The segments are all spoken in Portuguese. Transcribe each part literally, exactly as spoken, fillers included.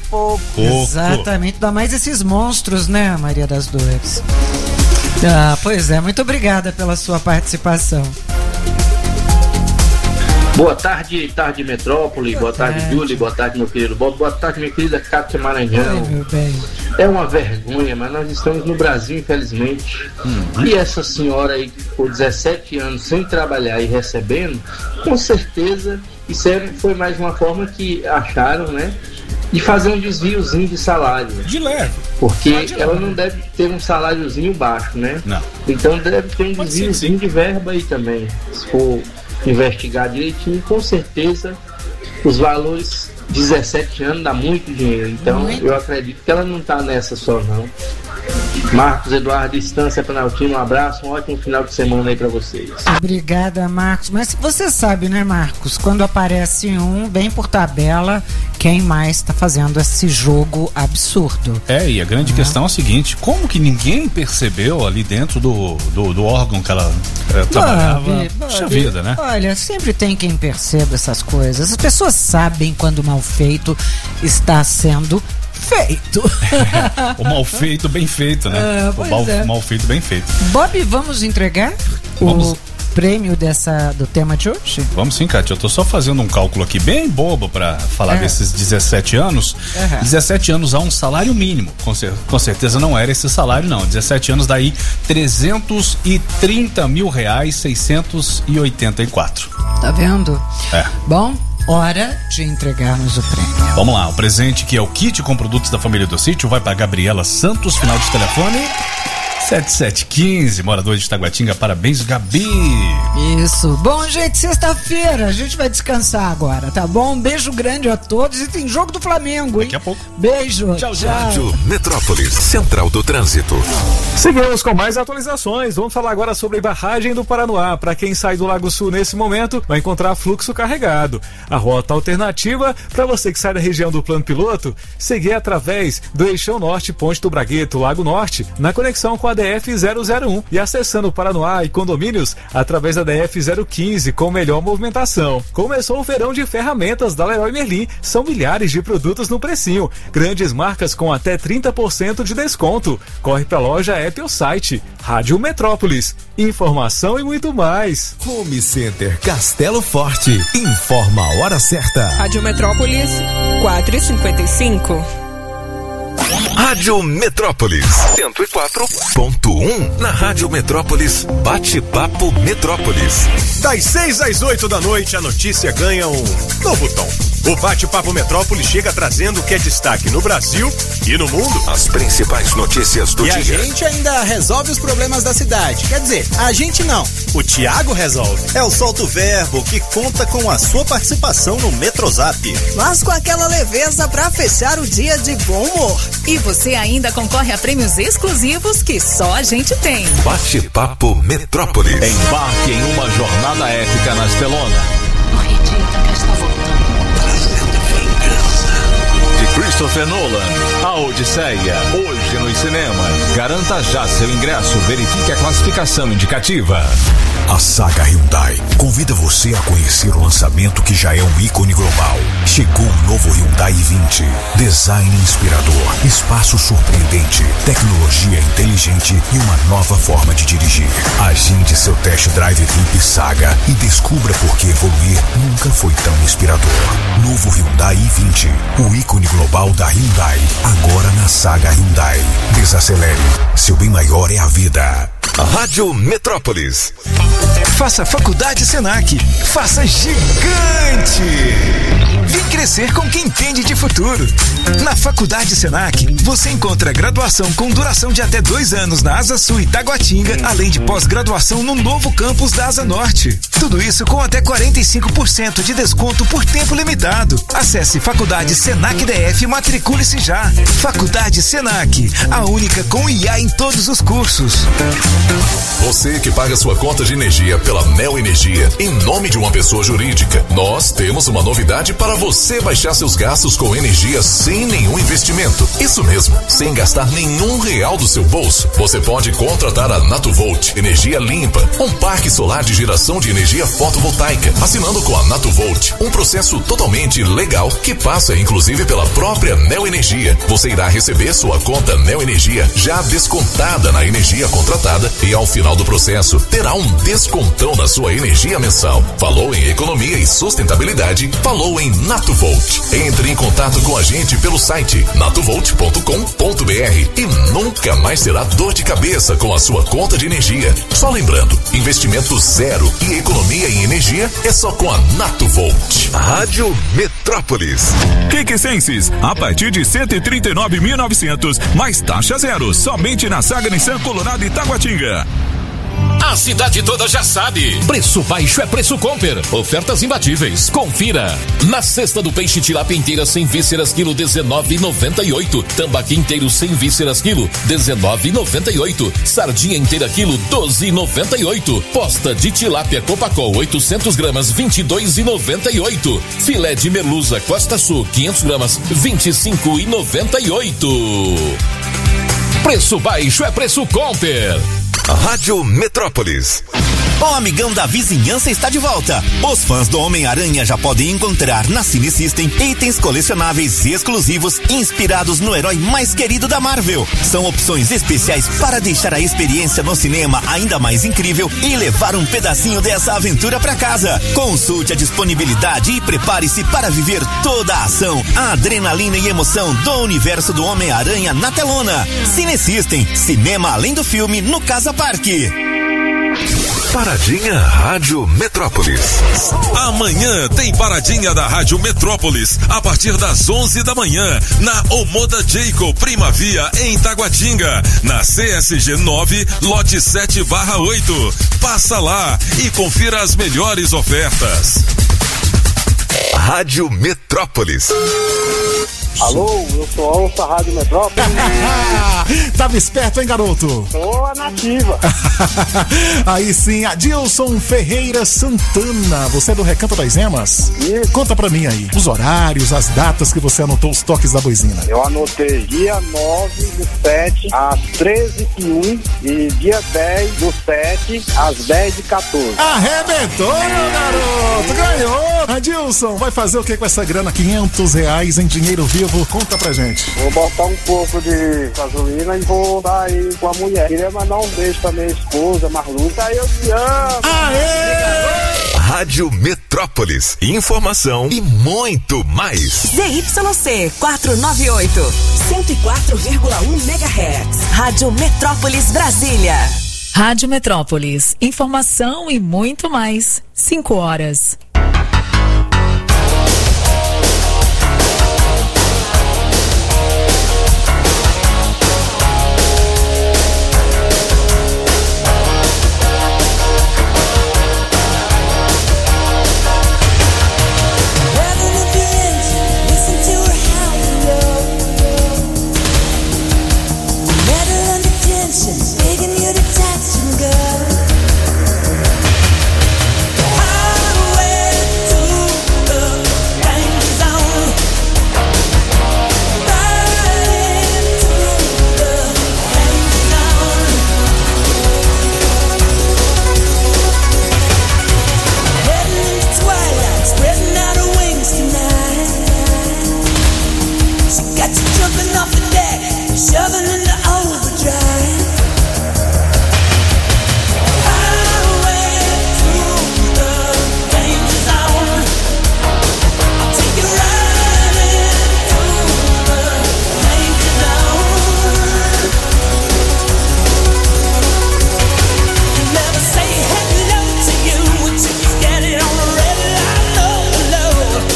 pouco. pouco. Exatamente, ainda mais esses monstros, né, Maria das Dores? Ah, pois é, muito obrigada pela sua participação. Boa tarde, tarde Metrópole, boa, boa tarde, tarde Júlio, boa tarde meu querido Bob, boa tarde minha querida Cátia Maranhão. Oi, meu bem. É uma vergonha, mas nós estamos no Brasil, infelizmente, hum. e essa senhora aí que ficou dezessete anos sem trabalhar e recebendo, com certeza isso foi mais uma forma que acharam, né, de fazer um desviozinho de salário. De leve. Porque de ela leve. Não deve ter um saláriozinho baixo, né? Não. Então deve ter um desviozinho de verba aí também, se for investigar direitinho, com certeza os valores dezessete anos dá muito dinheiro, então muito. Eu acredito que ela não tá nessa só não. Marcos Eduardo, Estância Planaltina, um abraço, um ótimo final de semana aí pra vocês. Obrigada, Marcos, mas você sabe, né, Marcos, quando aparece um, bem por tabela, quem mais tá fazendo esse jogo absurdo. É, e a grande ah. questão é a seguinte, como que ninguém percebeu ali dentro do, do, do órgão que ela é, trabalhava? Bob, Puxa Bob, vida, né? Olha, sempre tem quem perceba essas coisas, as pessoas sabem quando o mal feito está sendo feito. O mal feito, bem feito, né? Ah, o mal, é. mal feito, bem feito. Bob, vamos entregar vamos. o prêmio dessa, do tema de hoje? Vamos sim, Cátia. Eu tô só fazendo um cálculo aqui bem bobo pra falar é. desses dezessete anos. Uhum. dezessete anos a um salário mínimo. Com, cer- com certeza não era esse salário, não. dezessete anos daí, trezentos e trinta mil reais, seiscentos e oitenta e quatro. Tá vendo? É. Bom, hora de entregarmos o prêmio. Vamos lá, o presente que é o kit com produtos da família do sítio vai para Gabriela Santos, final de telefone sete sete um cinco, morador de Taguatinga. Parabéns, Gabi. Isso. Bom, gente, sexta-feira a gente vai descansar agora, tá bom? Um beijo grande a todos e tem jogo do Flamengo, hein? Daqui a pouco. Beijo. Tchau, tchau. Rádio Metrópolis, Central do Trânsito. Seguimos com mais atualizações. Vamos falar agora sobre a barragem do Paranoá. Para quem sai do Lago Sul nesse momento, vai encontrar fluxo carregado. A rota alternativa, para você que sai da região do Plano Piloto, seguir através do Eixão Norte, Ponte do Bragueto, Lago Norte, na conexão com a D F zero zero um e acessando o Paranoá e condomínios através da D F zero quinze com melhor movimentação. Começou o verão de ferramentas da Leroy Merlin. São milhares de produtos no precinho. Grandes marcas com até trinta por cento de desconto. Corre pra loja, app ou site. Rádio Metrópolis. Informação e muito mais. Home Center Castelo Forte. Informa a hora certa. Rádio Metrópolis, quatro e cinquenta e cinco. Rádio Metrópolis cento e quatro ponto um. Na Rádio Metrópolis, bate-papo Metrópolis. Das seis às oito da noite, a notícia ganha um novo tom. O Bate-Papo Metrópolis chega trazendo o que é destaque no Brasil e no mundo. As principais notícias do e dia. E a gente ainda resolve os problemas da cidade. Quer dizer, a gente não. O Thiago resolve. É o Solto Verbo que conta com a sua participação no Metrozap. Mas com aquela leveza pra fechar o dia de bom humor. E você ainda concorre a prêmios exclusivos que só a gente tem. Bate-Papo Metrópolis. Embarque em uma jornada épica na Estelona. O Rei de Ítaca está voltando. De Christopher Nolan, A Odisseia, hoje nos cinemas. Garanta já seu ingresso, verifique a classificação indicativa. A Saga Hyundai convida você a conhecer o lançamento que já é um ícone global. Chegou o novo Hyundai i vinte. Design inspirador, espaço surpreendente, tecnologia inteligente e uma nova forma de dirigir. Agende seu test drive Trip Saga e descubra por que evoluir nunca foi tão inspirador. Novo Hyundai i vinte, o ícone global da Hyundai, agora na Saga Hyundai. Desacelere, seu bem maior é a vida. Rádio Metrópolis. Faça Faculdade Senac. Faça gigante. Vem crescer com quem entende de futuro. Na Faculdade Senac, você encontra graduação com duração de até dois anos na Asa Sul e Taguatinga, além de pós-graduação no novo campus da Asa Norte. Tudo isso com até quarenta e cinco por cento de desconto por tempo limitado. Acesse Faculdade Senac D F e matricule-se já. Faculdade Senac, a única com I A em todos os cursos. Você que paga sua conta de energia pela Neo Energia em nome de uma pessoa jurídica, nós temos uma novidade para você baixar seus gastos com energia sem nenhum investimento. Isso mesmo, sem gastar nenhum real do seu bolso. Você pode contratar a Natuvolt Energia Limpa, um parque solar de geração de energia energia fotovoltaica, assinando com a Natuvolt, um processo totalmente legal que passa inclusive pela própria Neoenergia. Você irá receber sua conta Neoenergia já descontada na energia contratada e ao final do processo terá um descontão na sua energia mensal. Falou em economia e sustentabilidade, falou em Natuvolt. Entre em contato com a gente pelo site natuvolt ponto com ponto br e nunca mais terá dor de cabeça com a sua conta de energia. Só lembrando, investimento zero e economia em energia é só com a Natuvolt. Rádio Metrópolis. Quiquecenses, a partir de cento e trinta e nove mil e novecentos, mais taxa zero, somente na Saga Nissan Colorado e Taguatinga. A cidade toda já sabe. Preço baixo é preço Comper. Ofertas imbatíveis. Confira. Na cesta do peixe tilápia inteira sem vísceras quilo dezenove e noventa e oito. Tambaqui inteiro sem vísceras quilo dezenove e noventa e oito. Sardinha inteira quilo doze e noventa e oito. Posta de tilápia Copacol oitocentos gramas vinte e dois e noventa e oito. Filé de merluza Costa Sul quinhentos gramas vinte e cinco e noventa e oito. Preço baixo é preço Comper. Rádio Metrópolis. O amigão da vizinhança está de volta. Os fãs do Homem-Aranha já podem encontrar na Cine System itens colecionáveis exclusivos inspirados no herói mais querido da Marvel. São opções especiais para deixar a experiência no cinema ainda mais incrível e levar um pedacinho dessa aventura para casa. Consulte a disponibilidade e prepare-se para viver toda a ação, a adrenalina e emoção do universo do Homem-Aranha na telona. Cine System, cinema além do filme no Casa Parque. Paradinha Rádio Metrópolis. Amanhã tem Paradinha da Rádio Metrópolis a partir das onze da manhã na Omoda Jacob Primavia em Taguatinga, na C S G nove, lote sete barra oito. Passa lá e confira as melhores ofertas. Rádio Metrópolis. Alô, eu sou Alça Rádio Metrópolis. Tava esperto, hein, garoto? Sou a nativa. Aí sim, Adilson Ferreira Santana. Você é do Recanto das Emas? Isso. Conta pra mim aí, os horários, as datas que você anotou os toques da boizina. Eu anotei dia nove do sete às treze e um e dia dez do sete às dez e quatorze. Arrebentou, meu garoto! Ganhou! Adilson, vai fazer o que com essa grana? quinhentos reais em dinheiro vivo? Conta pra gente. Vou botar um pouco de gasolina e vou dar aí com a mulher. Queria mandar um beijo pra minha esposa, Marluca. Eu te amo. Aê! Rádio Metrópolis. Informação e muito mais. Z Y C quatrocentos e noventa e oito, cento e quatro vírgula um megahertz. Rádio Metrópolis Brasília. Rádio Metrópolis. Informação e muito mais. cinco horas. Begging you to touch and go.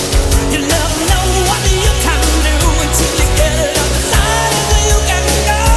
Go.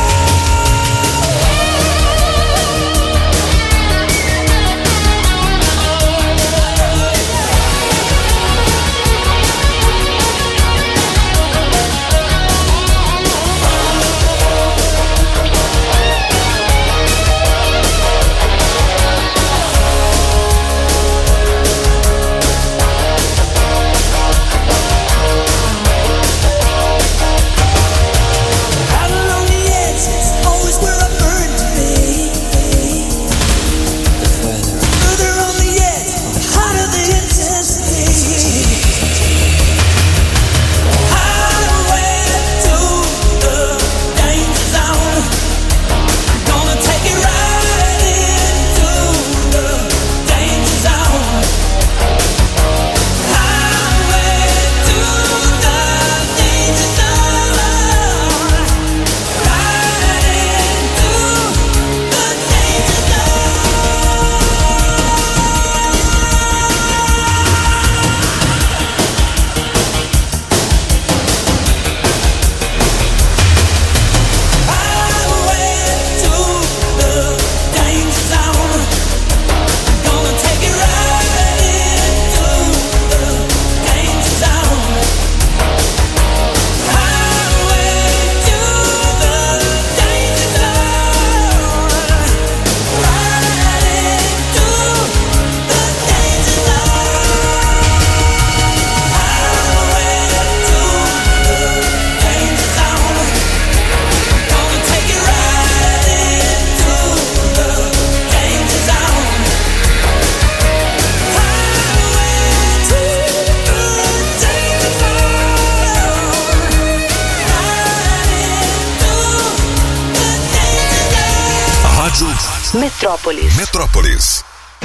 Rádio Metrópolis. Metrópolis.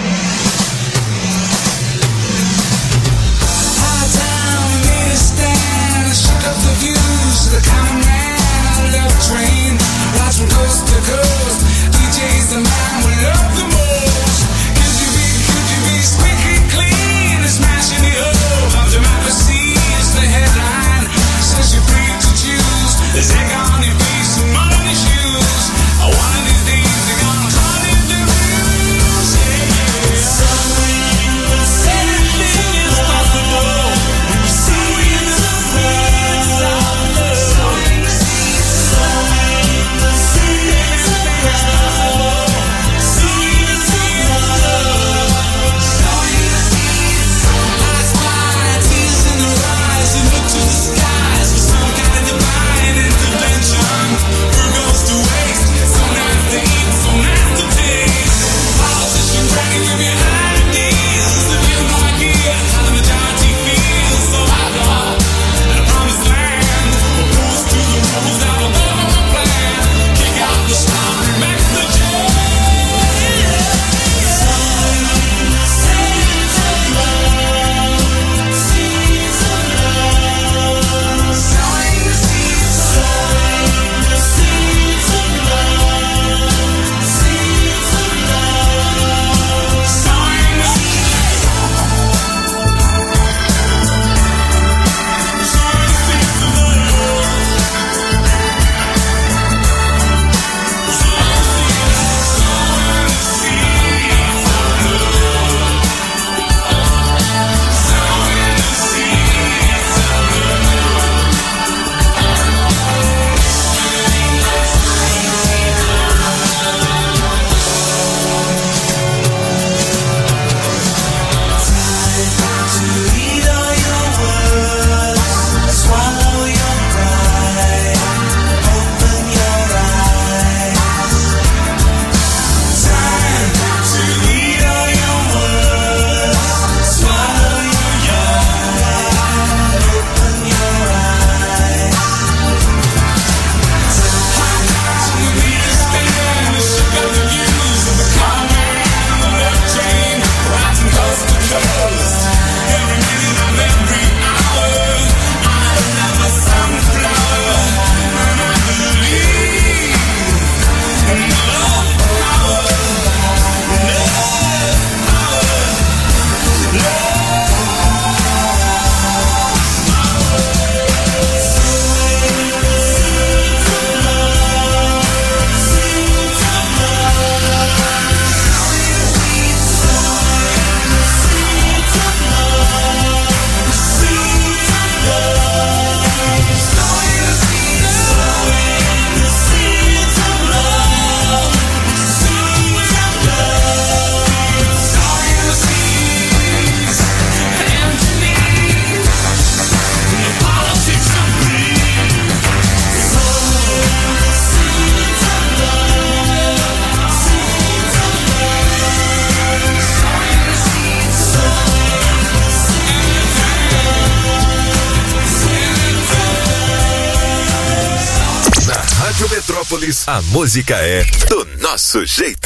Metrópolis, a música é do nosso jeito.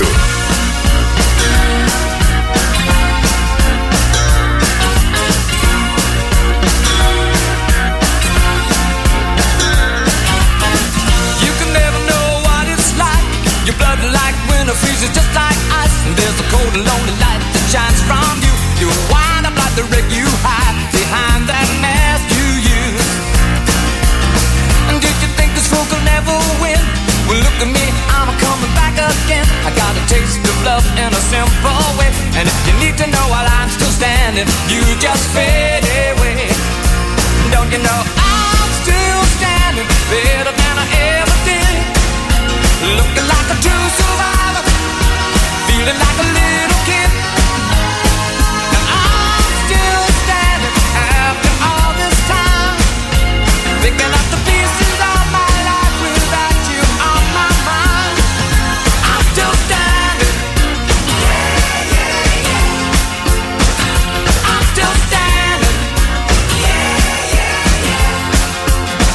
You can never know what it's like. Your blood like winter freezes just like ice. And there's a cold and lonely light that shines from you. You wind up like the wreck you hide behind that mask you use. And did you think this fool could never win? Well, look at me, I'm coming back again. I got a taste of love in a simple way. And if you need to know while I'm still standing, you just fade away. Don't you know I'm still standing better than I ever did? Looking like a true survivor, feeling like a little kid. And I'm still standing after all this time, picking up the pieces of my life without you on my mind. I'm still standing. Yeah, yeah, yeah. I'm still standing. Yeah, yeah,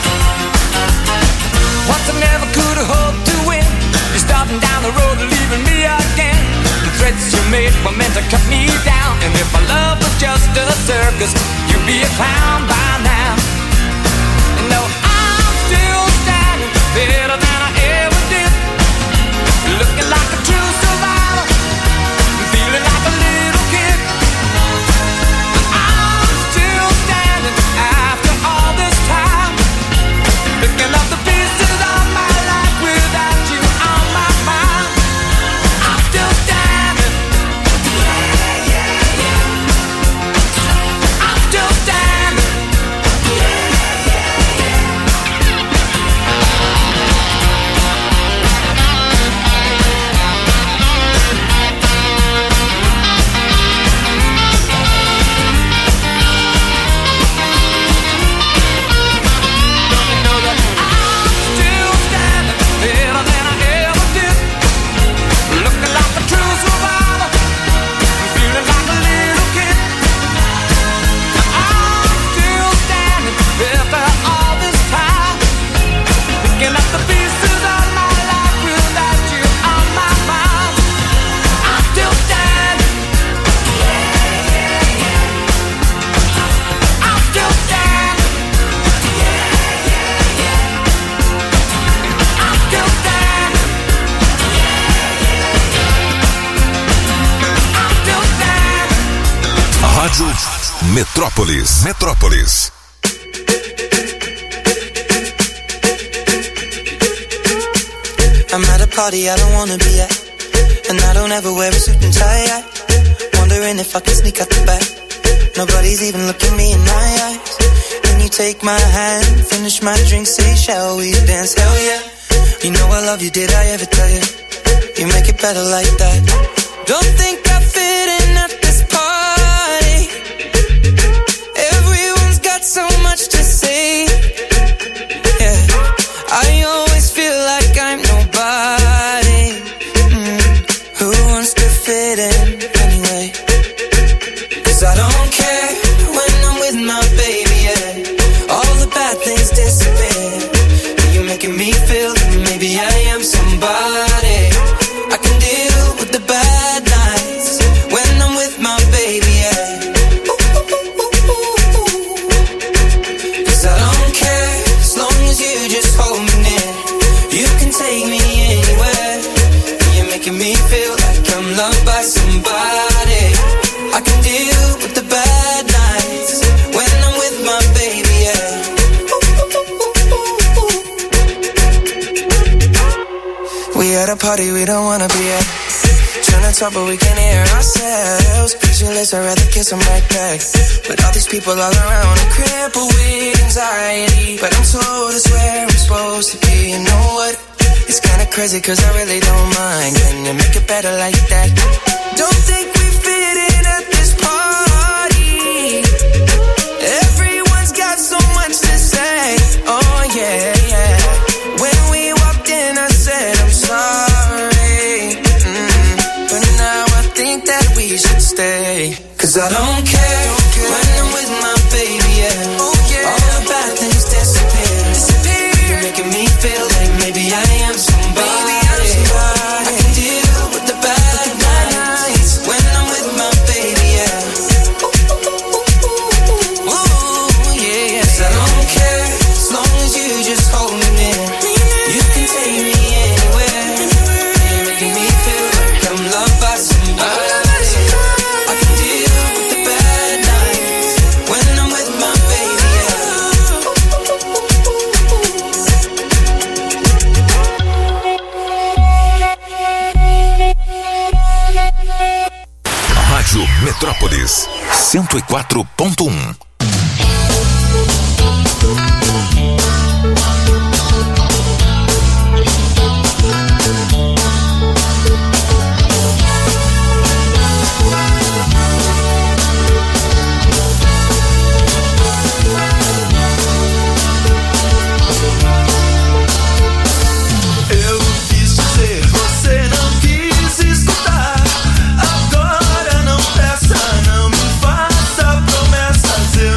yeah. Once I never could have hoped to win. You're starting down the road, leaving me made were meant to cut me down. And if my love was just a circus, you'd be a clown by now. No, I'm still standing better than I ever did, looking like a true survivor, feeling like a little kid. I'm still standing after all this time, picking up the pieces of my life without you on my mind. I'm still standing. Yeah, yeah, yeah. I'm still standing. Yeah, yeah, yeah. Rádio Metrópolis. Metrópolis. I'm at a party I don't wanna be at, and I don't ever wear a suit and tie. I wondering if I can sneak out the back. Nobody's even looking me in my eyes. Then you take my hand, finish my drink, say shall we dance? Hell yeah. You know I love you, did I ever tell you? You make it better like that. Don't think I fit in at this party. Everyone's got so much to say. Yeah, I always feel like I'm nobody. Mm. Who wants to fit in anyway? Cause I don't care when I'm with my baby, yeah. All the bad things disappear. You're making me feel that maybe I am somebody. I can deal with the bad nights when I'm with my baby, yeah. Cause I don't care as long as you just hold me near. You can take me anywhere. You're making me feel like I'm loved by somebody. I can deal with the bad nights when I'm with my baby, yeah. We at a party we don't wanna be at, trying to talk but we can't hear ourselves. Pictureless, I'd rather kiss them right back. But all these people all around, I'm crippled with anxiety. But I'm told it's where I'm supposed to be. You know what? It's kinda crazy cause I really don't mind. Can you make it better like that? Don't think we fit in at this party. Everyone's got so much to say. Oh yeah, yeah. When we walked in I said I'm sorry, mm. But now I think that we should stay. Cause I don't care, when I'm with my baby, yeah. Oh, yeah. All the bad things disappear. disappear. You're making me feel like maybe I am somebody. Maybe I'm somebody. I can deal with the bad nights when I'm with my baby, yeah. Ooh, yeah. Cause I don't care as long as you just hold me near. You can take me anywhere. You're making me feel like I'm loved by somebody. I can deal with the bad nights when I'm with my baby, yeah. Rádio Metrópolis cento e quatro ponto um. Eu quis dizer, você não quis escutar. Agora não peça, não me faça promessas. Eu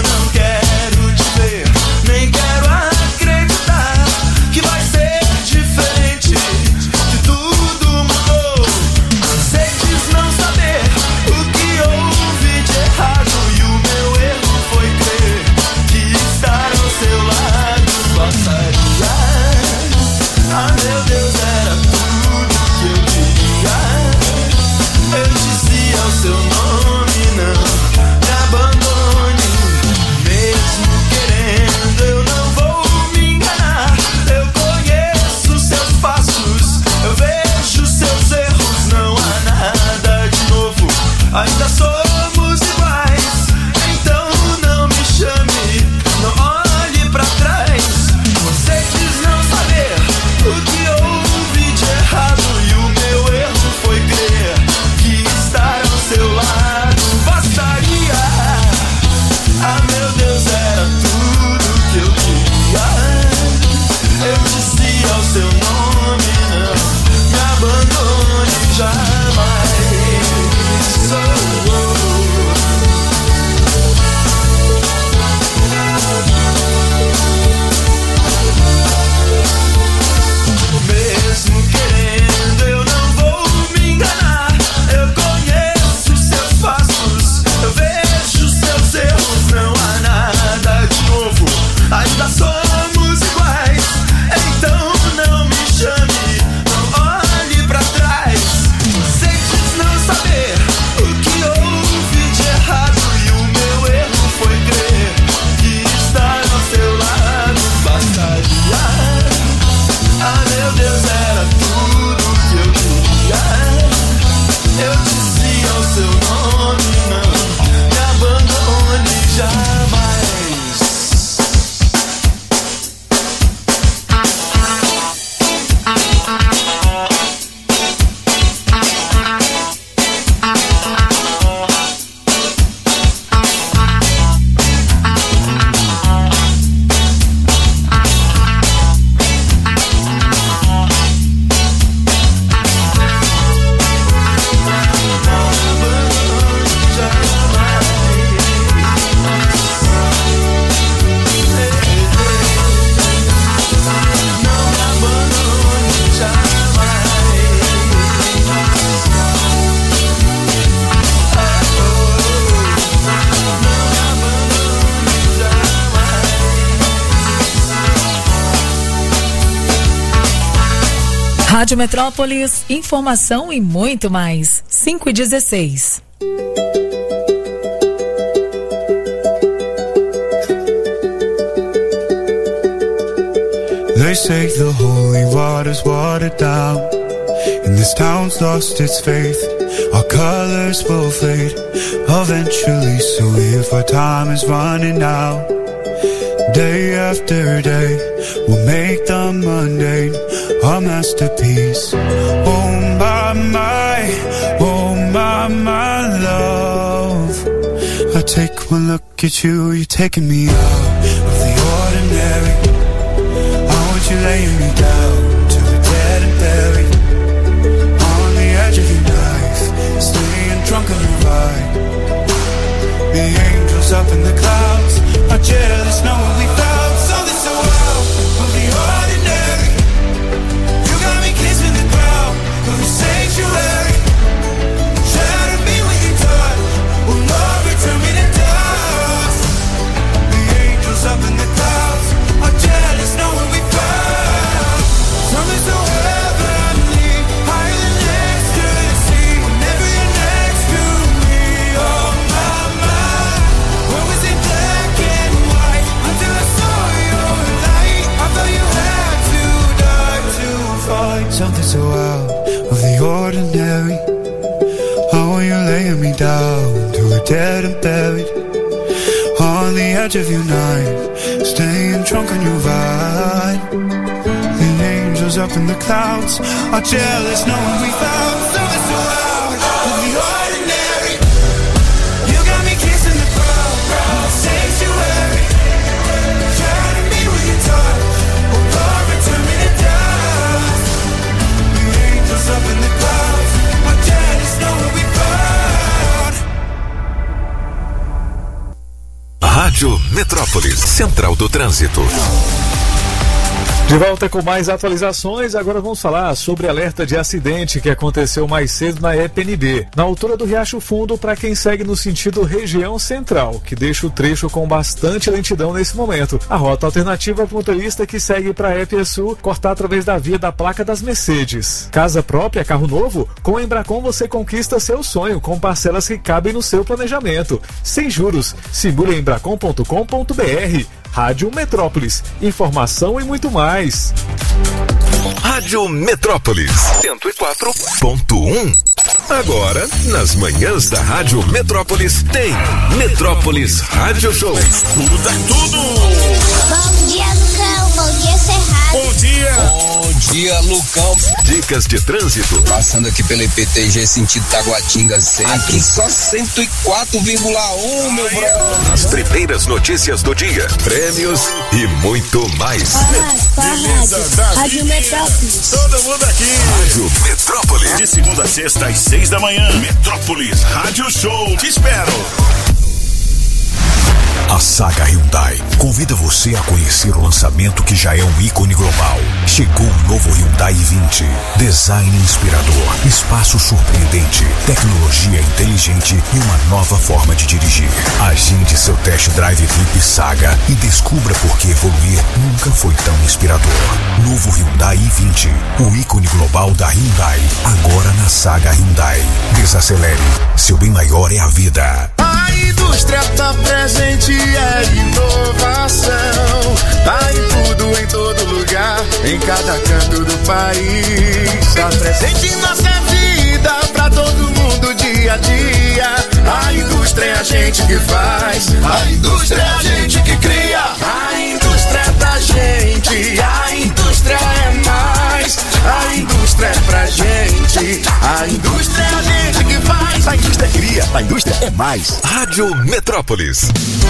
Deus, era tudo que eu queria. Eu dizia o seu nome, não me abandone jamais. Rádio Metrópolis, informação e muito mais. cinco e dezesseis. They say the holy water's watered down, and this town's lost its faith. Our colors will fade eventually, so if our time is running out, day after day, we'll make the mundane our masterpiece. Oh my, my, oh my, my love. I take one look at you, you're taking me out of the ordinary. I want you laying me down to the dead and buried, on the edge of your knife, staying drunk on your ride. The angels up in the clouds are jealous knowing we found something so out of the ordinary. You got me kissing the ground of the sanctuary. Shatter me when you touch, oh Lord, return me to dust. The angels up in the clouds are jealous knowing we found something so heavenly, higher than ecstasy. Whenever you're next to me, oh my, my, what was it black and white until I saw your light? I thought you had to die to find something so out of the ordinary. How are you laying me down to a dead and buried, on the edge of your night, staying drunk on your ride. The angels up in the clouds are jealous knowing we found something so out of the ordinary. You got me kissing the ground of the sanctuary. Shatter me with your touch, oh Lord, return me to dust. The angels up in the clouds are jealous knowing we found. Rádio Metrópolis, Central do Trânsito. De volta com mais atualizações, agora vamos falar sobre alerta de acidente que aconteceu mais cedo na E P N B, na altura do Riacho Fundo, para quem segue no sentido região central, que deixa o trecho com bastante lentidão nesse momento. A rota alternativa para o motorista que segue para E P E Sul, cortar através da via da placa das Mercedes. Casa própria, carro novo? Com a Embracon você conquista seu sonho, com parcelas que cabem no seu planejamento. Sem juros, simule embracon ponto com ponto br. Rádio Metrópolis, informação e muito mais. Rádio Metrópolis, cento e quatro ponto um. Agora, nas manhãs da Rádio Metrópolis, tem Metrópolis Rádio Show. Escuta tudo! Bom dia, Lucão. Bom dia, Cerrado. Bom dia! Bom dia, Lucão. Dicas de trânsito. Passando aqui pela I P T G, sentido Taguatinga Centro. Aqui só cento e quatro vírgula um, meu brother. As primeiras notícias do dia, prêmios e muito mais. Beleza da Rádio Metrópolis. Todo mundo aqui. Rádio Metrópolis. De segunda a sexta às seis da manhã. Metrópolis Rádio Show. Te espero. A Saga Hyundai convida você a conhecer o lançamento que já é um ícone global. Chegou o novo Hyundai i vinte. Design inspirador, espaço surpreendente, tecnologia inteligente e uma nova forma de dirigir. Agende seu test drive Trip Saga e descubra por que evoluir nunca foi tão inspirador. Novo Hyundai i vinte, o ícone global da Hyundai. Agora na Saga Hyundai. Desacelere, seu bem maior é a vida. Aí do indústria tá presente, é inovação. Tá em tudo, em todo lugar, em cada canto do país. Tá presente em nossa vida, pra todo mundo, dia a dia. A indústria é a gente que faz, a indústria é a gente que cria. A indústria é da gente, a indústria é mais. A indústria é pra gente, a indústria é a gente que faz. A indústria cria, a indústria é mais. Rádio Metrópolis.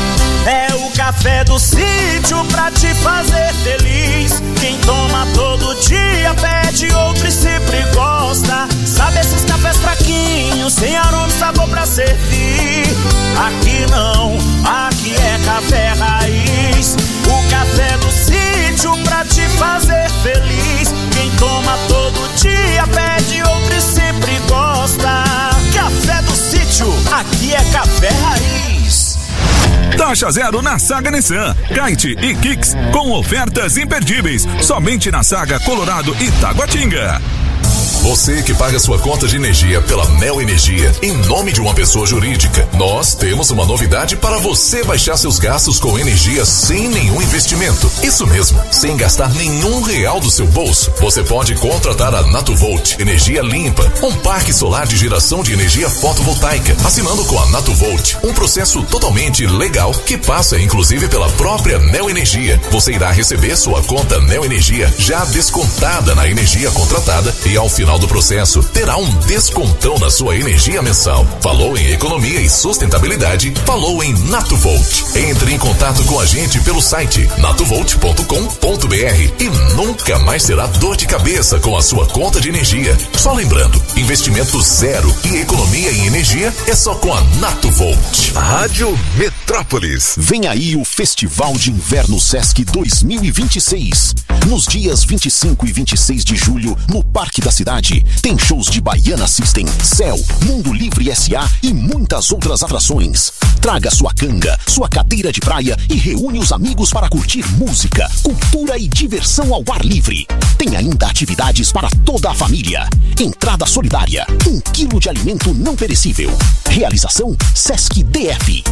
É o café do sítio pra te fazer feliz. Quem toma todo dia pede outro e sempre gosta. Sabe esses cafés fraquinhos, sem aroma e sabor pra servir? Aqui não, aqui é café raiz. O café do sítio pra te fazer feliz. Quem toma todo dia pede outro e sempre gosta. Café do sítio, aqui é café raiz. Taxa zero na Saga Nissan, Kite e Kicks com ofertas imperdíveis, somente na Saga Colorado e Taguatinga. Você que paga sua conta de energia pela Neo Energia em nome de uma pessoa jurídica, nós temos uma novidade para você baixar seus gastos com energia sem nenhum investimento. Isso mesmo, sem gastar nenhum real do seu bolso. Você pode contratar a Natuvolt Energia Limpa, um parque solar de geração de energia fotovoltaica, assinando com a Natuvolt, um processo totalmente legal que passa inclusive pela própria Neo Energia. Você irá receber sua conta Neo Energia já descontada na energia contratada e ao final do processo terá um descontão na sua energia mensal. Falou em economia e sustentabilidade? Falou em Natuvolt. Entre em contato com a gente pelo site natuvolt ponto com ponto br e nunca mais terá dor de cabeça com a sua conta de energia. Só lembrando, investimento zero e economia em energia é só com a Natuvolt. Rádio Metrópolis. Vem aí o Festival de Inverno Sesc dois mil e vinte e seis. Nos dias vinte e cinco e vinte e seis de julho, no Parque da Cidade, tem shows de Baiana System, Céu, Mundo Livre S A e muitas outras atrações. Traga sua canga, sua cadeira de praia e reúne os amigos para curtir música, cultura e diversão ao ar livre. Tem ainda atividades para toda a família. Entrada solidária, um quilo de alimento não perecível. Realização Sesc D F.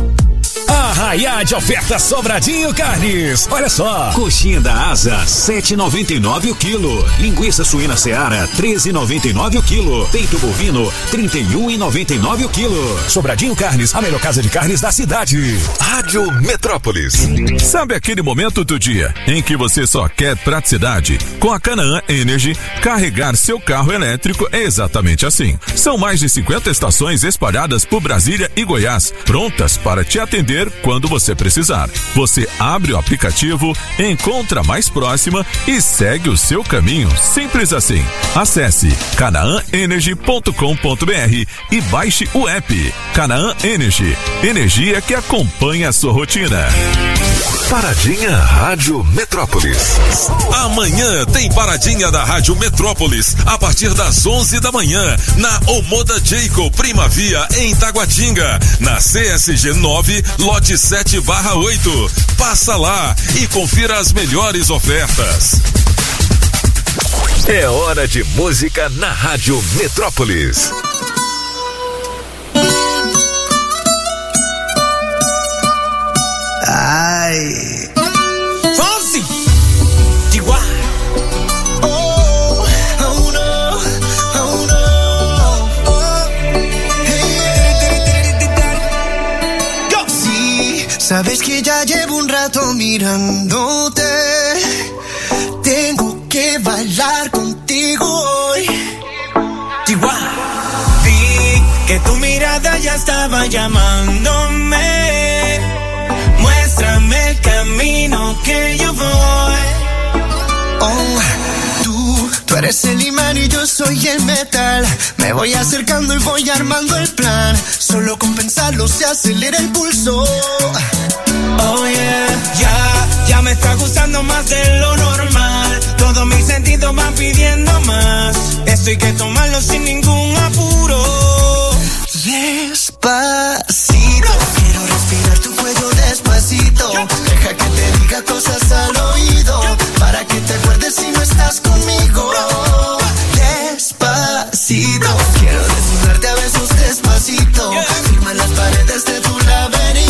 Arraiá de oferta Sobradinho Carnes. Olha só. Coxinha da asa, sete e noventa e nove o quilo. Linguiça suína Seara, treze e noventa e nove o quilo. Peito bovino, trinta e um e noventa e nove o quilo. Sobradinho Carnes, a melhor casa de carnes da cidade. Rádio Metrópolis. Sabe aquele momento do dia em que você só quer praticidade? Com a Canaã Energy, carregar seu carro elétrico é exatamente assim. São mais de cinquenta estações espalhadas por Brasília e Goiás, prontas para te atender quando você precisar. Você abre o aplicativo, encontra a mais próxima e segue o seu caminho. Simples assim. Acesse canaã energy ponto com ponto br e baixe o app Canaã Energy. Energia que acompanha a sua rotina. Paradinha Rádio Metrópolis. Amanhã tem Paradinha da Rádio Metrópolis a partir das onze da manhã na Omoda Jayco Primavia em Taguatinga, na C S G nove, lote sete barra oito. Passa lá e confira as melhores ofertas. É hora de música na Rádio Metrópolis. Ai. Fonsi. Chihuahua. Oh, oh no, oh no. Oh. Hey. Go. Sí, sabes que ya llevo un rato mirándote. Tengo que bailar contigo hoy. Chihuahua. Vi que tu mirada ya estaba llamándome. Muéstrame el camino que yo voy. Oh, tú, tú eres el imán y yo soy el metal. Me voy acercando y voy armando el plan. Solo con pensarlo se acelera el pulso. Oh yeah, ya, ya me está gustando más de lo normal. Todos mis sentidos van pidiendo más. Esto hay que tomarlo sin ningún apuro. Despacito, quiero respirar tu cuello despacito. Deja que te diga cosas al oído, para que te acuerdes si no estás conmigo. Despacito, quiero desnudarte a besos despacito. Firma las paredes de tu laberinto.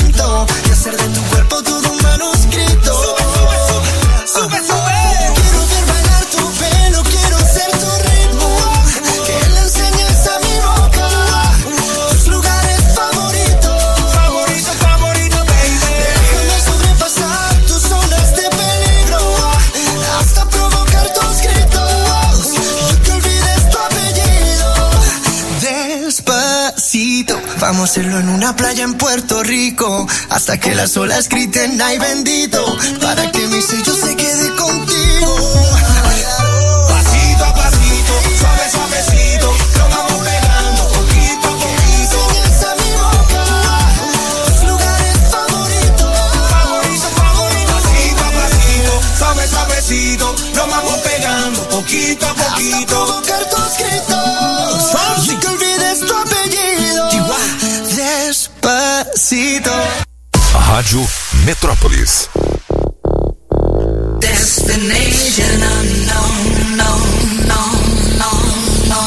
Vamos a hacerlo en una playa en Puerto Rico, hasta que las olas griten ay bendito, para que mi sello se quede contigo. Pasito a pasito, suave suavecito, lo vamos pegando poquito a poquito. Enseñas a mi boca tus lugares favoritos, favorito, favorito. Pasito a pasito, suave suavecito, lo vamos pegando poquito a poquito. hasta provocar tus gritos, y que olvides tu apellido. Despacito. Rádio Metrópolis. Destination unknown, no, no, no, no.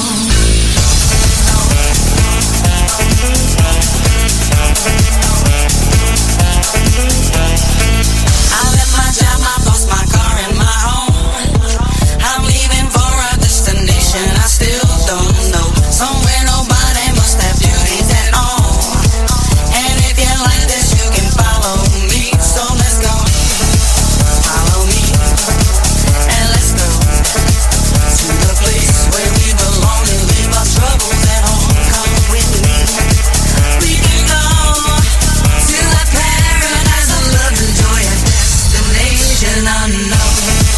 I left my job, I lost my car and my home. I'm leaving for a destination I still don't know. Somewhere nobody must have duties at all. And if you like this, you can follow me. So let's go. Follow me. And let's go to the place where we belong and leave our troubles at home. Come with me. We can go to a paradise of love and joy, a destination unknown.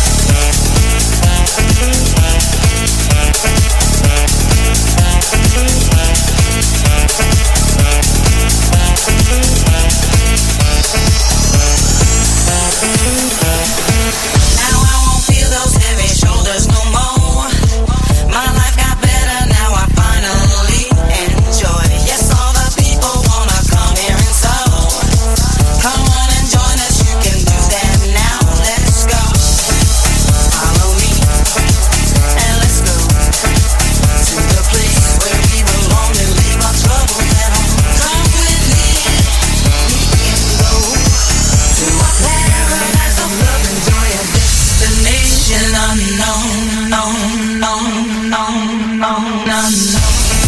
Now I won't feel those heavy shoulders no more. My life got better now, I finally enjoy. Yes, all the people wanna come here and so come on and join us, you can do that now. Let's go. Follow me and let's go to the place where we belong and leave our troubles at home. Come with me, we can go to a paradise of love and joy, a destination unknown, known, known, known, known, unknown.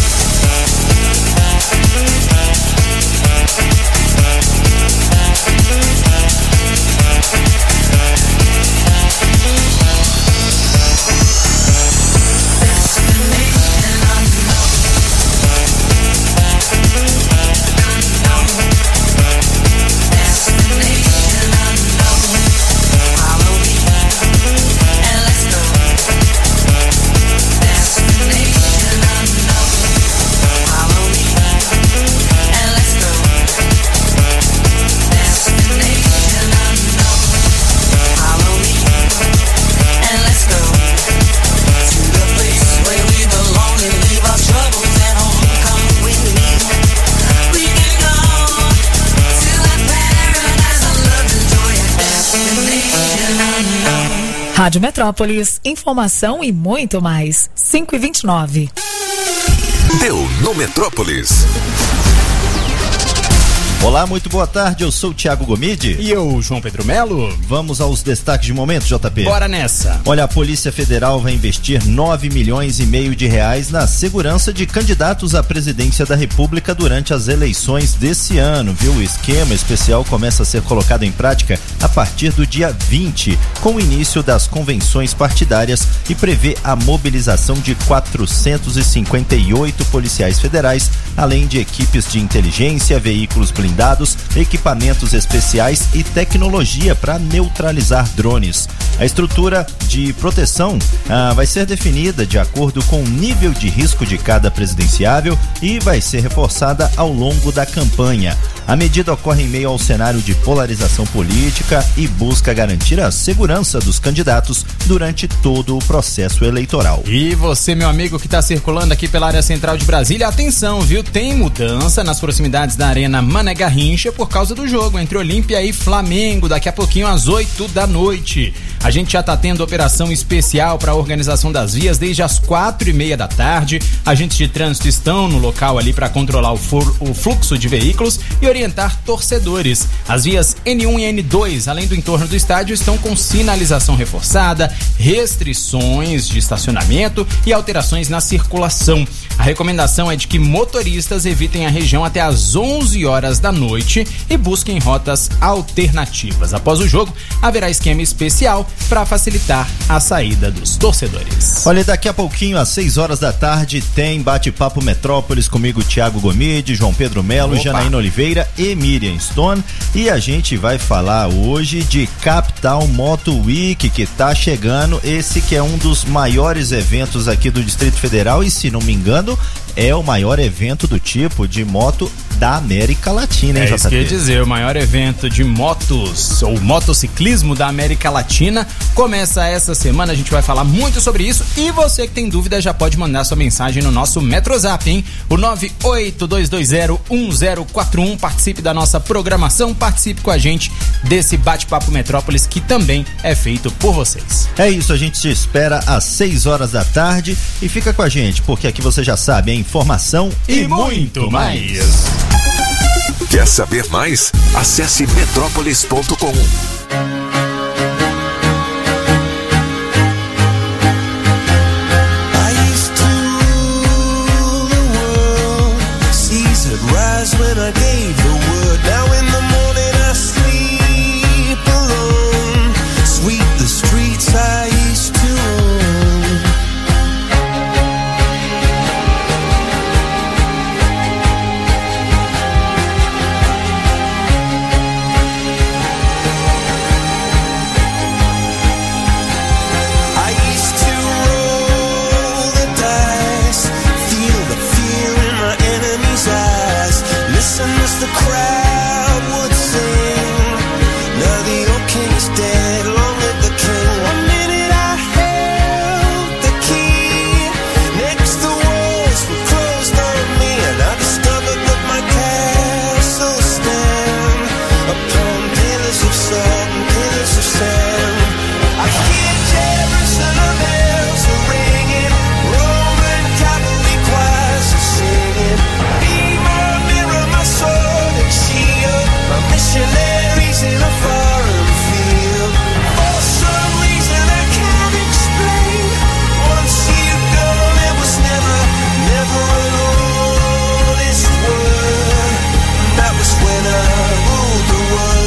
Rádio Metrópolis, informação e muito mais. cinco e vinte e nove. Deu no Metrópolis. Olá, muito boa tarde, eu sou o Thiago Gomide. E eu, João Pedro Melo. Vamos aos destaques de momento, J P. Bora nessa. Olha, a Polícia Federal vai investir nove milhões e meio de reais na segurança de candidatos à presidência da República durante as eleições desse ano, viu? O esquema especial começa a ser colocado em prática a partir do dia vinte, com o início das convenções partidárias, e prevê a mobilização de quatrocentos e cinquenta e oito policiais federais, além de equipes de inteligência, veículos blindados, dados, equipamentos especiais e tecnologia para neutralizar drones. A estrutura de proteção ah, vai ser definida de acordo com o nível de risco de cada presidenciável e vai ser reforçada ao longo da campanha. A medida ocorre em meio ao cenário de polarização política e busca garantir a segurança dos candidatos durante todo o processo eleitoral. E você, meu amigo que está circulando aqui pela área central de Brasília, atenção, viu? Tem mudança nas proximidades da Arena Mané Garrincha por causa do jogo entre Olímpia e Flamengo, daqui a pouquinho às oito da noite. A gente já está tendo operação especial para a organização das vias desde as quatro e meia da tarde. Agentes de trânsito estão no local ali para controlar o, for, o fluxo de veículos e orientar orientar torcedores. As vias N um e N dois, além do entorno do estádio, estão com sinalização reforçada, restrições de estacionamento e alterações na circulação. A recomendação é de que motoristas evitem a região até às onze horas da noite e busquem rotas alternativas. Após o jogo, haverá esquema especial para facilitar a saída dos torcedores. Olha, daqui a pouquinho, às seis horas da tarde, tem Bate-Papo Metrópolis comigo, Thiago Gomide, João Pedro Melo, Opa. Janaína Oliveira e Miriam Stone. E a gente vai falar hoje de Capital Moto Week, que tá chegando. Esse que é um dos maiores eventos aqui do Distrito Federal e, se não me engano, é o maior evento do tipo de moto da América Latina, hein, É isso que eu ia dizer, o maior evento de motos ou motociclismo da América Latina começa essa semana, a gente vai falar muito sobre isso e você que tem dúvida já pode mandar sua mensagem no nosso Metrozap, hein? O nove oito dois dois zero um zero quatro um, participe da nossa programação, participe com a gente desse Bate-Papo Metrópolis que também é feito por vocês. É isso, a gente te espera às seis horas da tarde e fica com a gente, porque aqui você já sabe, é informação e, e muito mais. mais. Quer saber mais? Acesse metrópolis ponto com. When I gave the word, now in the morning I sleep alone. Sweep the streets I used to own. I used to roll the dice, feel the fear in my enemy's eyes. Listen as the crowd would sing. Now the old king is dead, long live the king. One minute I held the key, next the walls were closed on me, and I discovered that my castle stand upon pillars of salt and pillars of sand. I hear Jerusalem bells are ringing, Roman cavalry choirs are singing. Be my mirror, my sword and shield, my missionaries in a foreign field. For some reason I can't explain, once you go there was never, never an honest word. That was when I ruled the world.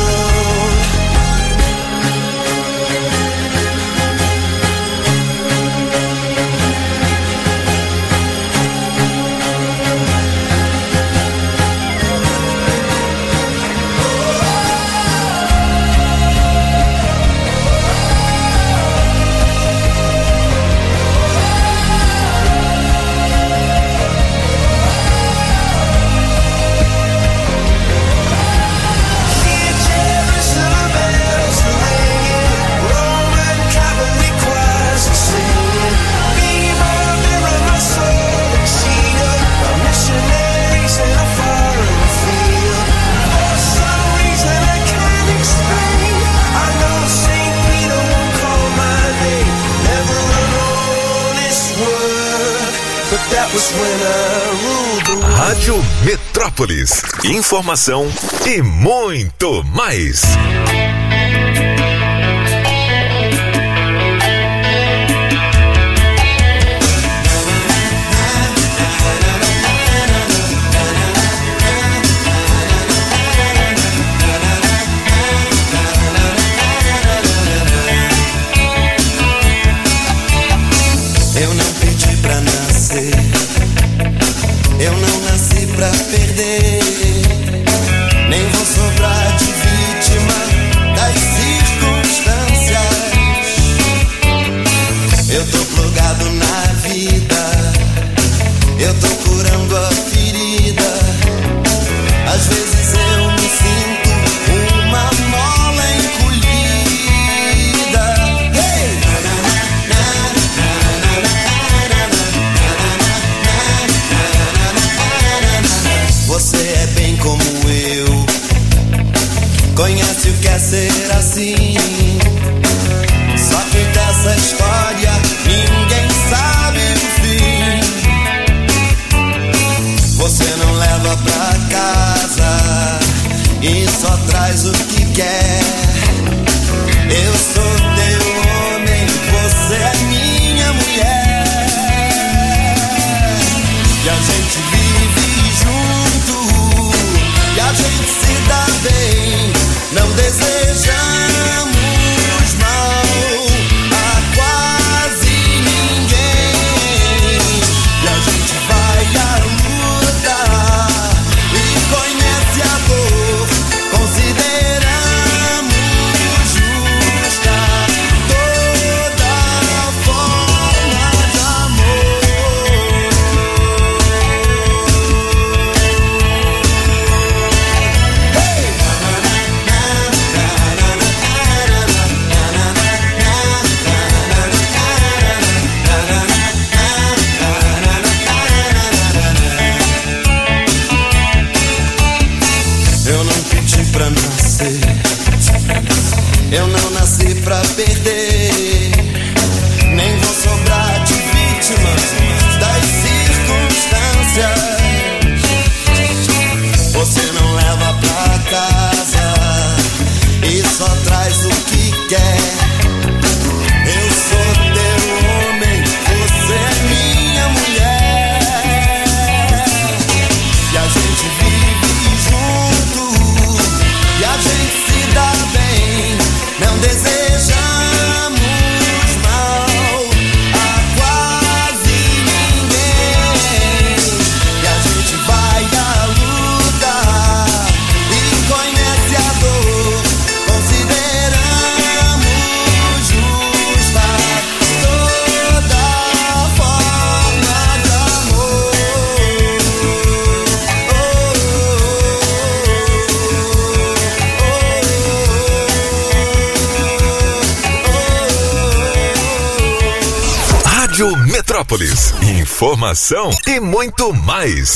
Rádio Metrópolis. Informação e muito mais. Eu não pedi pra nascer, eu não nasci pra perder, nem vou sobrar de vítima das circunstâncias. Eu tô plugado na vida, eu tô curando a ferida. Às vezes eu me sinto uma mola encolhida. Hey! Você é bem como eu, conhece o que é ser assim. Só que dessa história ninguém sabe o fim. Você não leva pra casa pra perder, nem vou sobrar de vítimas das circunstâncias. Você não leva pra casa e só traz o que quer. Eu sou teu homem, você é minha mulher. E a gente vive junto, e a gente se dá bem. Não desejamos mal a quase ninguém. E a gente vai à luta e conhece a dor. Consideramos justa toda forma de amor. Rádio Metrópolis. Informação e muito mais.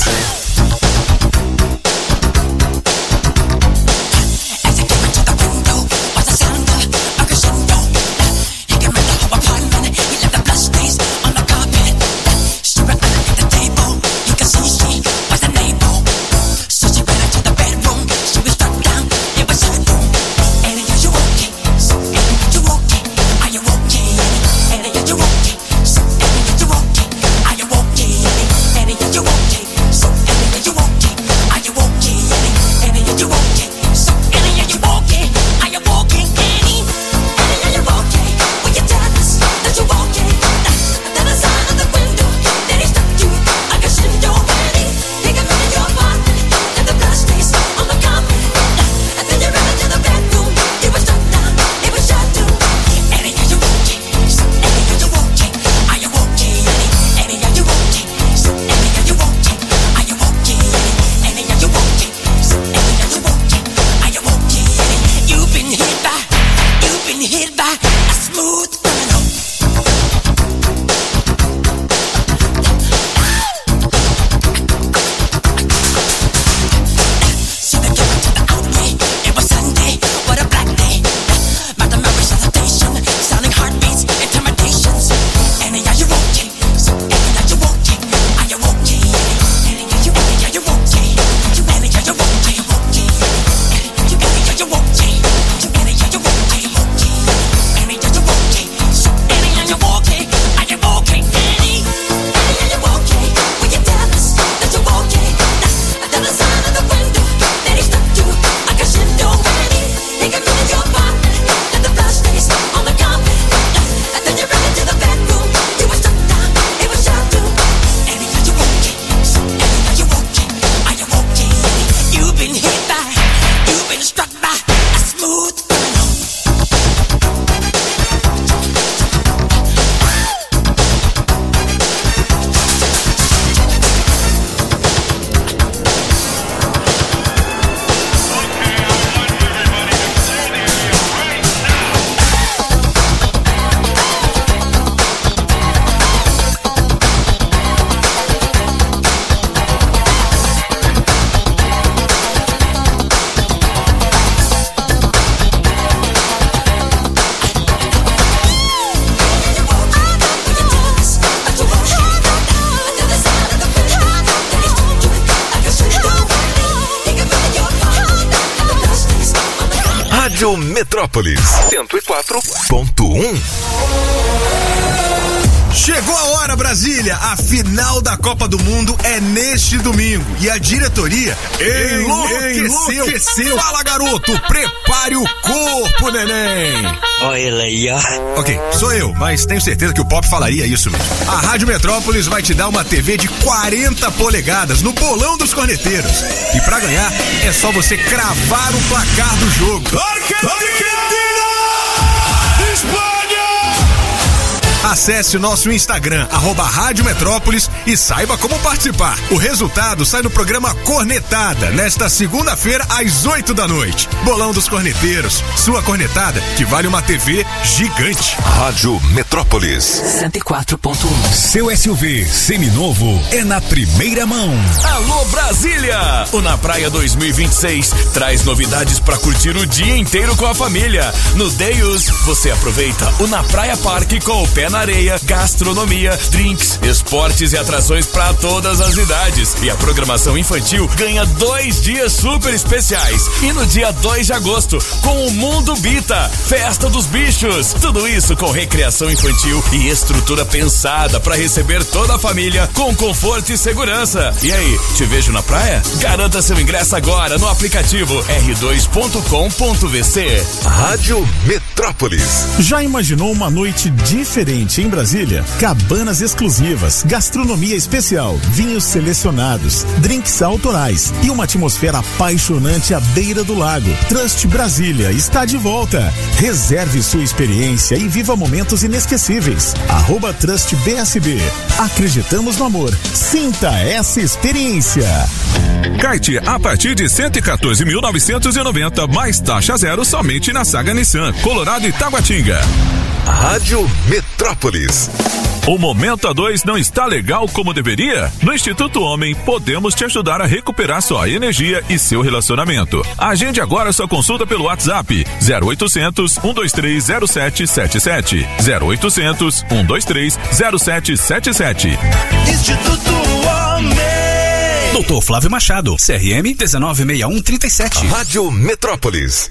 Rádio Metrópolis cento e quatro ponto um. Chegou a hora, Brasília! A final da Copa do Mundo é neste domingo e a diretoria enlouqueceu. enlouqueceu. Fala, garoto! Prepare o corpo, neném! Olha ele aí, ó. Ok, sou eu, mas tenho certeza que o Pop falaria isso mesmo. A Rádio Metrópolis vai te dar uma T V de quarenta polegadas no bolão dos corneteiros. E pra ganhar, é só você cravar o placar do jogo. Argentina! Espanha! Acesse o nosso Instagram, arroba Rádio Metrópolis, e saiba como participar. O resultado sai no programa Cornetada, nesta segunda-feira, às oito da noite. Bolão dos Corneteiros, sua cornetada que vale uma T V gigante. Rádio Metrópolis cento e quatro ponto um. Seu S U V seminovo é na primeira mão. Alô Brasília! O Na Praia dois mil e vinte e seis traz novidades para curtir o dia inteiro com a família. No Deus, você aproveita o Na Praia Parque com o pé na areia, gastronomia, drinks, esportes e atrações para todas as idades. E a programação infantil ganha dois dias super especiais. E no dia dois de agosto, com o Mundo Bita, Festa dos Bichos. Tudo isso com recreação infantil e estrutura pensada para receber toda a família com conforto e segurança. E aí, te vejo na praia? Garanta seu ingresso agora no aplicativo r dois ponto com ponto v c. Rádio Metrópolis. Já imaginou uma noite diferente em Brasília? Cabanas exclusivas, gastronomia especial, vinhos selecionados, drinks autorais e uma atmosfera apaixonante à beira do lago. Trust Brasília está de volta. Reserve sua experiência e viva momentos inesquecíveis. Arroba Trust B S B. Acreditamos no amor. Sinta essa experiência. Kite a partir de cento e quatorze mil novecentos e noventa, mais taxa zero somente na Saga Nissan, Colorado e Taguatinga. Rádio Metrópolis. O Momento A dois não está legal como deveria? No Instituto Homem, podemos te ajudar a recuperar sua energia e seu relacionamento. Agende agora sua consulta pelo WhatsApp zero oitocentos, um dois três zero sete sete sete. zero oitocentos, um dois três zero sete sete sete. Instituto Homem. Doutor Flávio Machado, C R M um nove seis um três sete. Rádio Metrópolis.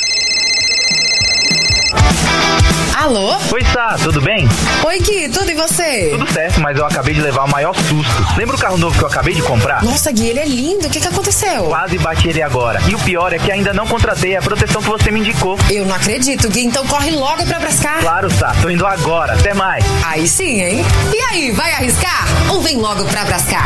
Alô? Oi, Sá, tudo bem? Oi, Gui, tudo e você? Tudo certo, mas eu acabei de levar o maior susto. Lembra o carro novo que eu acabei de comprar? Nossa, Gui, ele é lindo. O que que aconteceu? Quase bati ele agora. E o pior é que ainda não contratei a proteção que você me indicou. Eu não acredito, Gui. Então corre logo pra Brascar. Claro, Sá. Tô indo agora. Até mais. Aí sim, hein? E aí, vai arriscar? Ou vem logo pra Brascar?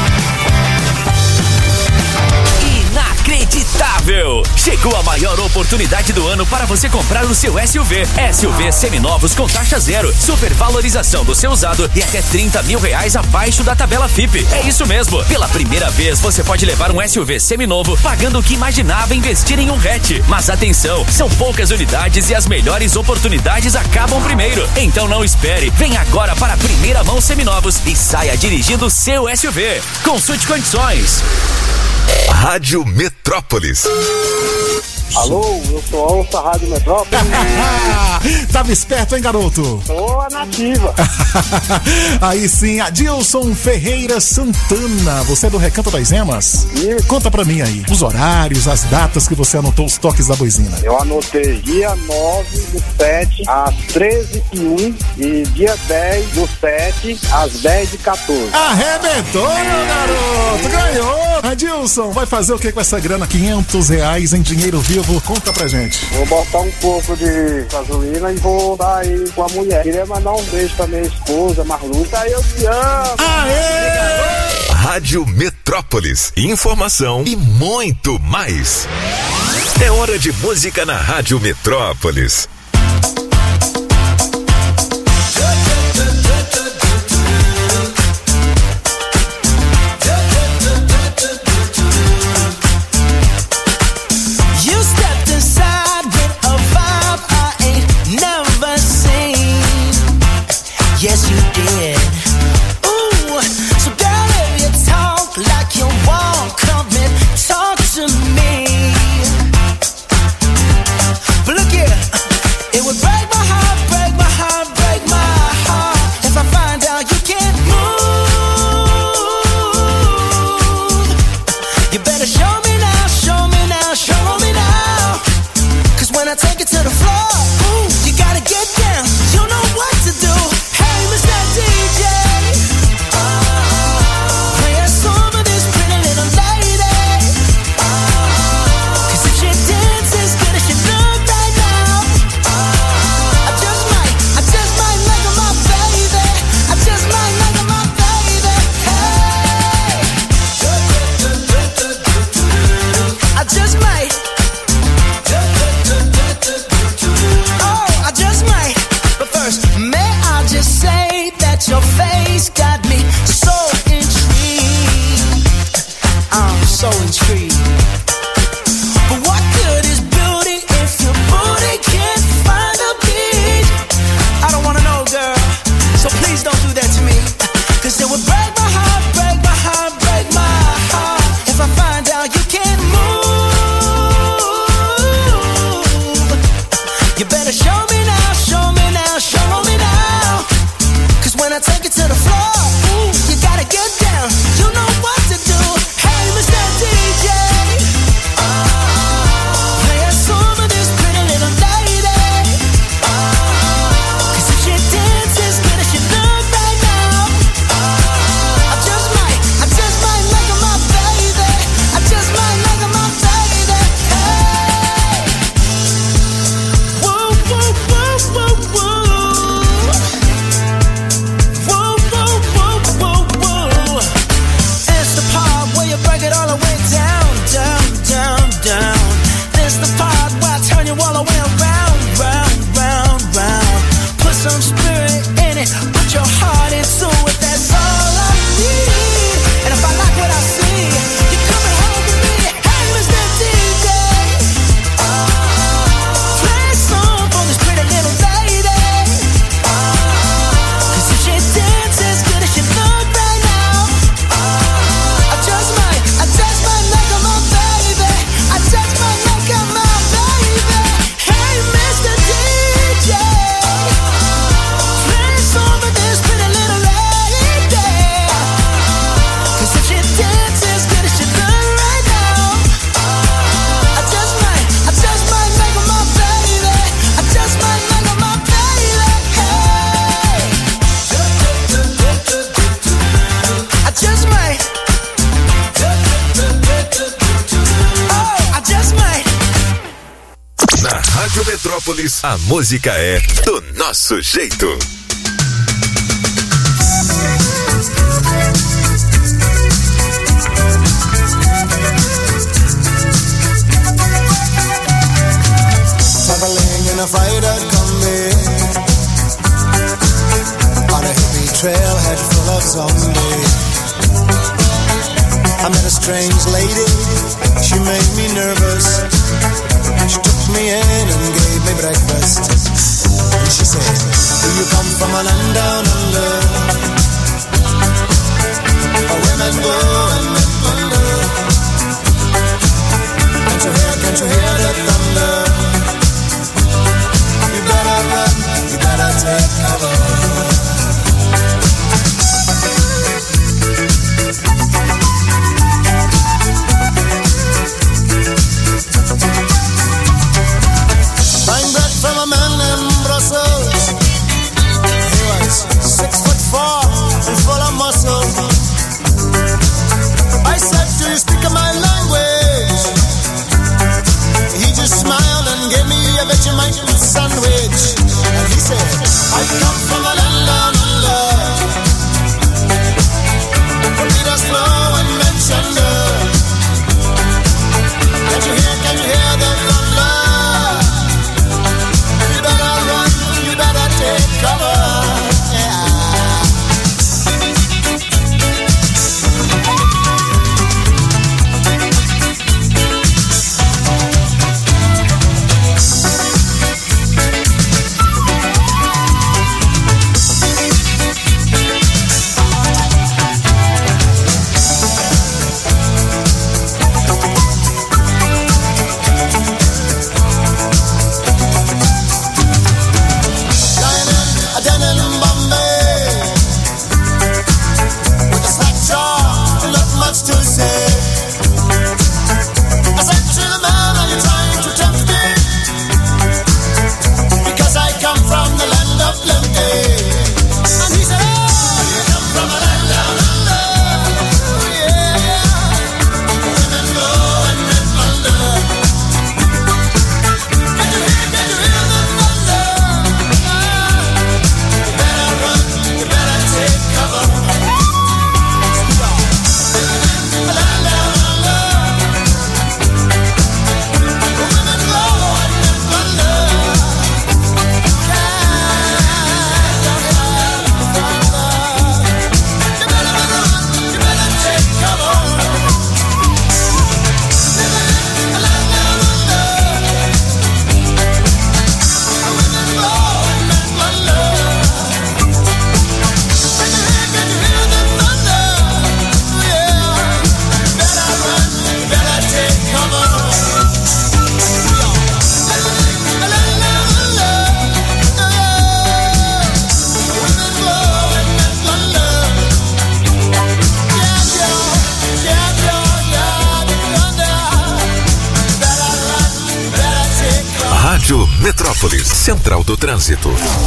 Inacreditável! Chegou a maior oportunidade do ano para você comprar o seu S U V. S U V seminovos com taxa zero, supervalorização do seu usado e até trinta mil reais abaixo da tabela F I P. É isso mesmo. Pela primeira vez você pode levar um S U V seminovo pagando o que imaginava investir em um hatch. Mas atenção, são poucas unidades e as melhores oportunidades acabam primeiro. Então não espere. Vem agora para a primeira mão seminovos e saia dirigindo o seu S U V. Consulte condições. Rádio Metrópolis. Alô, eu sou a Onça Rádio Metrópolis. Tava esperto, hein, garoto? Sou a nativa. Aí sim, Adilson Ferreira Santana. Você é do Recanto das Emas? Isso. Conta pra mim aí, os horários, as datas que você anotou os toques da boizina. Eu anotei dia nove do sete às treze e um e dia dez do sete às dez e quatorze. Arrebentou, meu garoto! Ganhou! Adilson, vai fazer o que com essa grana? quinhentos reais em dinheiro vivo? Conta pra gente. Vou botar um pouco de gasolina e vou dar aí com a mulher. Queria mandar um beijo pra minha esposa, Marluca. Aí eu te amo. Aê! Rádio Metrópolis. Informação e muito mais. É hora de música na Rádio Metrópolis. Yes, you did. Ooh, so girl, if you talk like you won't come and talk to me. But look here, Metrópolis, a música é do nosso jeito. Traveling in a freighter combi on a hippie trailhead full of zombies. I met a strange lady, she made me nervous. She took me in and gave me breakfast. And she said, do you come from a land down under, where women go and men wonder? Can't you hear, can't you hear the thunder? You better run, you better take cover. From a man in Brussels, he was six foot four and full of muscle. I said, do you speak my language? He just smiled and gave me a Vegemite sandwich. And he said, I come from a land down under, where Peter's flow and mentioned. Can you hear, can you hear the thunder? Cover, Metrópolis, Central do Trânsito.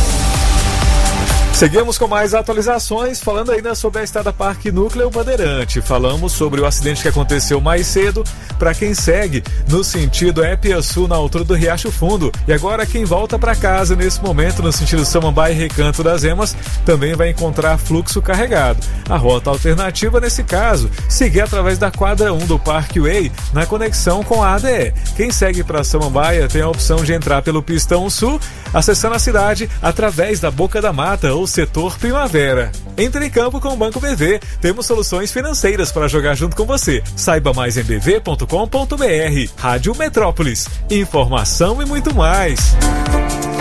Seguimos com mais atualizações, falando ainda sobre a Estrada Parque Núcleo Bandeirante. Falamos sobre o acidente que aconteceu mais cedo para quem segue no sentido Epiaçu, na altura do Riacho Fundo. E agora quem volta para casa nesse momento no sentido Samambaia e Recanto das Emas também vai encontrar fluxo carregado. A rota alternativa nesse caso, seguir através da quadra um do Parkway na conexão com a A D E. Quem segue para Samambaia tem a opção de entrar pelo Pistão Sul, acessando a cidade através da Boca da Mata ou Setor Primavera. Entre em campo com o Banco B V. Temos soluções financeiras para jogar junto com você. Saiba mais em b v ponto com ponto b r. Rádio Metrópolis. Informação e muito mais.